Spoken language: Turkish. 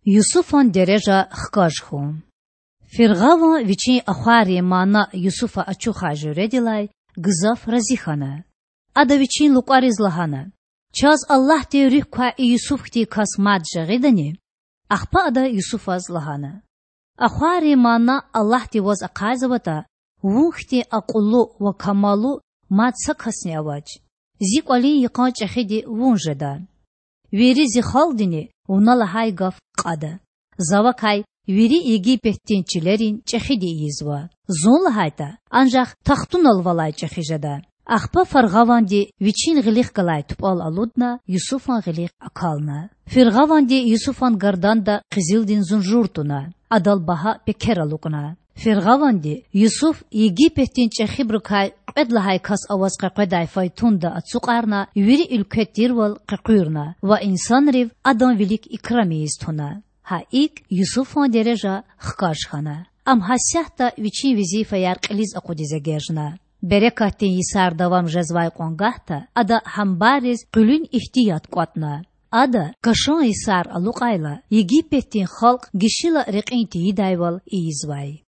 Юсуфан дереja хкажху. Фиргава вичи ахвари мана Юсуфа ачуха журедилай гызаф разихана. Ада вичин лукариз лахана. Чаз Аллах те рихква Юсуф ти касмад жагидани. Ахпа ада Юсуфаз лахана. Ахвари мана Аллах ти воз аказавата вухти aqullu ve kamalu matsa kasni avaç. Zik ali yıkan çahidi vunjada. Veri zihaldini unalahay gaf qada. Zavakay veri Egipettinçilerin çahidi izva. Zonlahayta ancak tahtun alvalay çahijada. Ахпа Фаргаванди вичин гылих галай тупал алудна Юсуфан гылих акална. Фиргаванди Юсуфан гарданда кызилдин зунжуртуна. Адалбаха пекералукна. Фиргаванди Юсуф Египеттин чахибрукай эдлахай кас аваз қақадай файтунда ацуқарна вири ülkettirwal қақырна ва инсанрив адам велик икрамиистуна. Ha ilk Yusufan dereja хкашхана. Am hasяхта вичи визифа ярқилиz aqudize gerjna. Berekattin yisar davam jezvay qongahta ada hambariz qülün ihtiyat qatna. Ada kaşon yisar aluqayla Yegipettin xalq gişila reqinti yidayval izvay.